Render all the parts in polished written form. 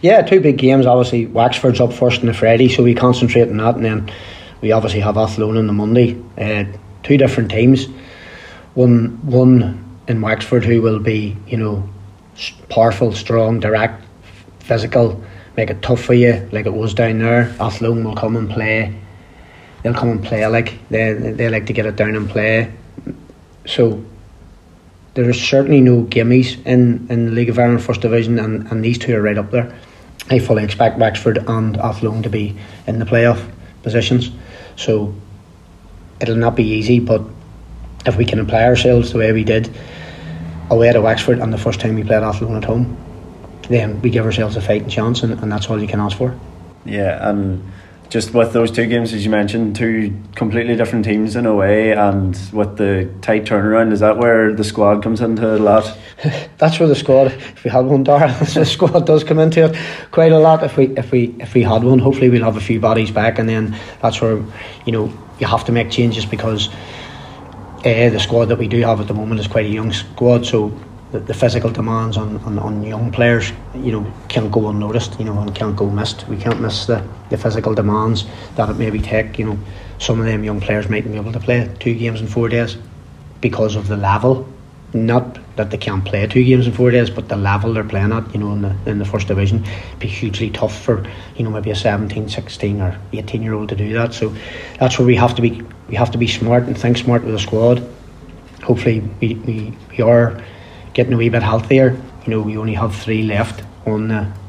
Yeah, two big games. Obviously, Wexford's up first on the Friday, so we concentrate on that, and then we obviously have Athlone on the Monday. Two different teams. One in Wexford who will be, powerful, strong, direct, physical, make it tough for you like it was down there. Athlone will come and play. They'll come and play like they like to get it down and play. So there is certainly no gimmies in the League of Ireland First Division, and these two are right up there. I fully expect Wexford and Athlone to be in the playoff positions. So it'll not be easy, but if we can apply ourselves the way we did away to Wexford and the first time we played Athlone at home, then we give ourselves a fighting chance, and that's all you can ask for. Yeah, and just with those two games, as you mentioned, two completely different teams in a way, and with the tight turnaround, is that where the squad comes into a lot? That's where the squad, if we had one, Darrell, the squad does come into it quite a lot. If we had one, hopefully we'll have a few bodies back, and then that's where you have to make changes, because the squad that we do have at the moment is quite a young squad, so the physical demands on young players, can't go unnoticed, and can't go missed. We can't miss the physical demands that it maybe take. Some of them young players mightn't be able to play 2 games in 4 days because of the level. Not that they can't play 2 games in 4 days, but the level they're playing at, in the first division, be hugely tough for, maybe a 17, 16 or 18-year-old to do that. So that's where we have to be. We have to be smart and think smart with the squad. Hopefully we are getting a wee bit healthier. We only have 3 left on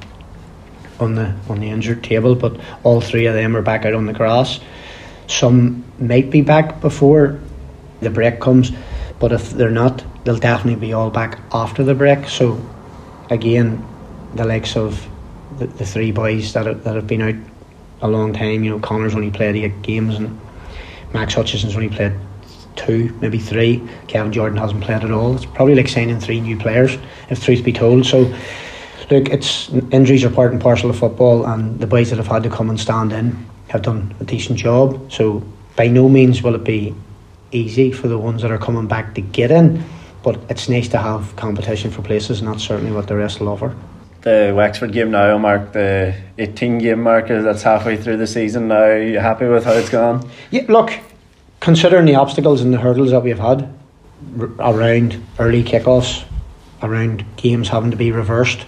the injured table, but all 3 of them are back out on the grass. Some might be back before the break comes, but if they're not, they'll definitely be all back after the break. So again, the likes of the 3 boys that have been out a long time, Connor's only played 8 games, and Max Hutchison's only played 2, maybe 3. Kevin Jordan hasn't played at all. It's probably like signing 3 new players, if truth be told. So look, injuries are part and parcel of football, and the boys that have had to come and stand in have done a decent job. So by no means will it be easy for the ones that are coming back to get in, but it's nice to have competition for places, and that's certainly what the rest will offer. The Wexford game now will mark the 18 game mark. That's halfway through the season now. Are you happy with how it's gone? Yeah, look, considering the obstacles and the hurdles that we've had around early kickoffs, around games having to be reversed,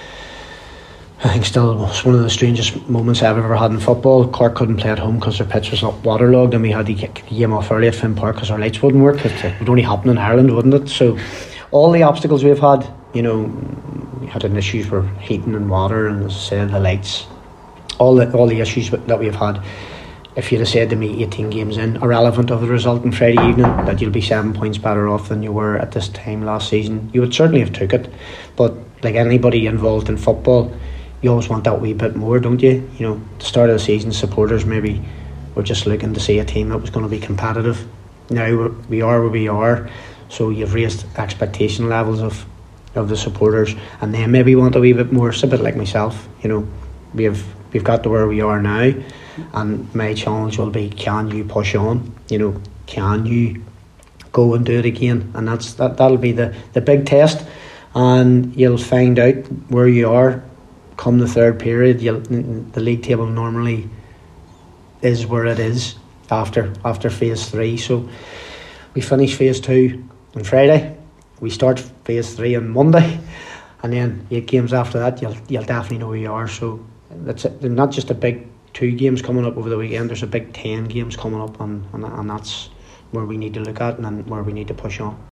I think still was one of the strangest moments I've ever had in football. Cork couldn't play at home because their pitch was waterlogged, and we had to kick the game off early at Finn Park because our lights wouldn't work. It would only happen in Ireland, wouldn't it? So all the obstacles we've had, we had an issue for heating and water, and as I said, the lights, all the issues that we've had. If you'd have said to me 18 games in, irrelevant of the result on Friday evening, that you'll be 7 points better off than you were at this time last season, you would certainly have took it. But like anybody involved in football, you always want that wee bit more, don't you? At the start of the season, supporters maybe were just looking to see a team that was going to be competitive. Now we are where we are, so you've raised expectation levels of the supporters, and they maybe want a wee bit more. It's a bit like myself, we've got to where we are now, and my challenge will be, can you push on? Can you go and do it again? And that'll be the big test, and you'll find out where you are come the third period. The league table normally is where it is after phase 3. So we finish phase 2 on Friday, we start phase 3 on Monday, and then 8 games after that, you'll definitely know where you are. So that's it. Not just a big 2 games coming up over the weekend, there's a big 10 games coming up, and that's where we need to look at, and where we need to push on.